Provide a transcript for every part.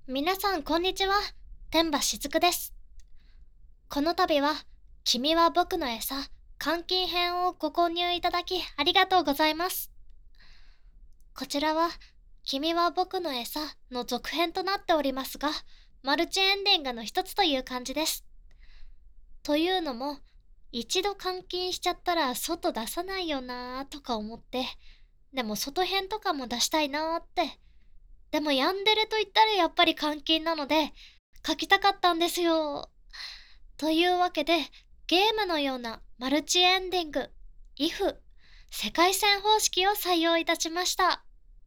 皆さんこんにちは。天馬しずくです。この度は、君は僕の餌、監禁編をご購入いただきありがとうございます。こちらは、君は僕の餌の続編となっておりますが、マルチエンディングの一つという感じです。というのも、一度監禁しちゃったら外出さないよなーとか思って、でも外編とかも出したいなーって。でもヤンデレと言ったらやっぱり監禁なので、書きたかったんですよ。というわけで、ゲームのようなマルチエンディング、if、世界線方式を採用いたしました。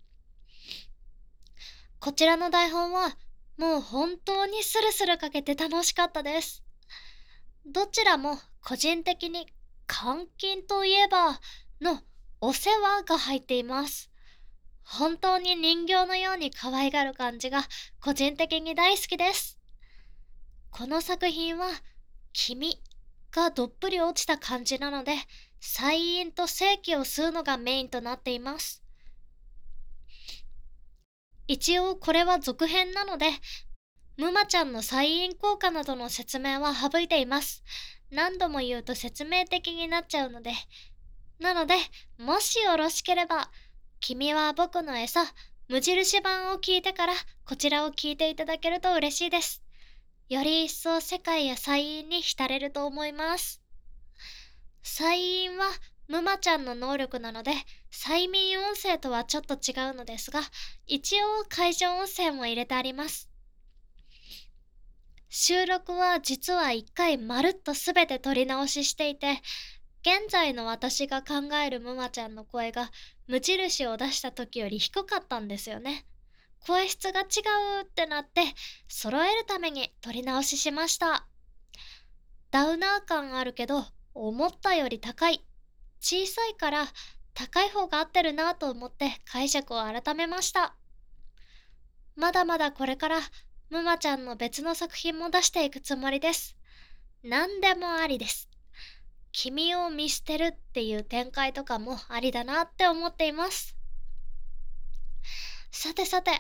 こちらの台本は、もう本当にスルスル書けて楽しかったです。どちらも個人的に監禁といえばのお世話が入っています。本当に人形のように可愛がる感じが個人的に大好きです。この作品は、君がどっぷり落ちた感じなので、細韻と正気を吸うのがメインとなっています。一応これは続編なので、ムマちゃんの細韻効果などの説明は省いています。何度も言うと説明的になっちゃうので。なので、もしよろしければ、君は僕の餌、無印版を聞いてからこちらを聞いていただけると嬉しいです。より一層世界や細韻に浸れると思います。細韻はムマちゃんの能力なので、催眠音声とはちょっと違うのですが、一応会場音声も入れてあります。収録は実は一回まるっとすべて撮り直ししていて、現在の私が考えるムマちゃんの声が無印を出した時より低かったんですよね。声質が違うってなって、揃えるために撮り直ししました。ダウナー感あるけど、思ったより高い。小さいから高い方が合ってるなと思って解釈を改めました。まだまだこれからムマちゃんの別の作品も出していくつもりです。何でもありです。君を見捨てるっていう展開とかもありだなって思っています。さてさて、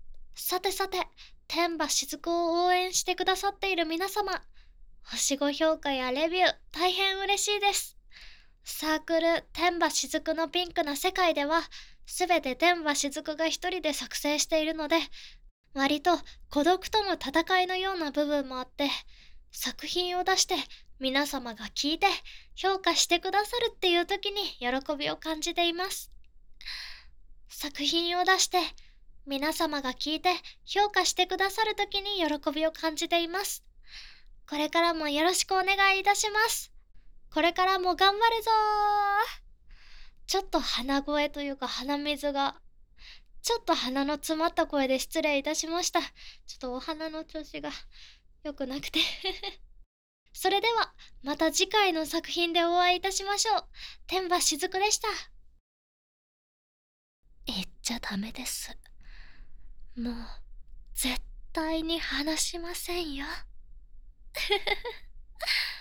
天馬しずくを応援してくださっている皆様、星5評価やレビュー大変嬉しいです。サークル天馬しずくのピンクな世界では、すべて天馬しずくが一人で作成しているので、割と孤独との戦いのような部分もあって、作品を出して皆様が聞いて評価してくださるっていう時に喜びを感じています。作品を出して皆様が聞いて評価してくださる時に喜びを感じています。これからもよろしくお願いいたします。これからも頑張るぞー。ちょっと鼻声というか鼻水が、ちょっと鼻の詰まった声で失礼いたしました。ちょっとお鼻の調子が良くなくてそれでは、また次回の作品でお会いいたしましょう。天馬しずくでした。言っちゃダメです。もう、絶対に話しませんよ。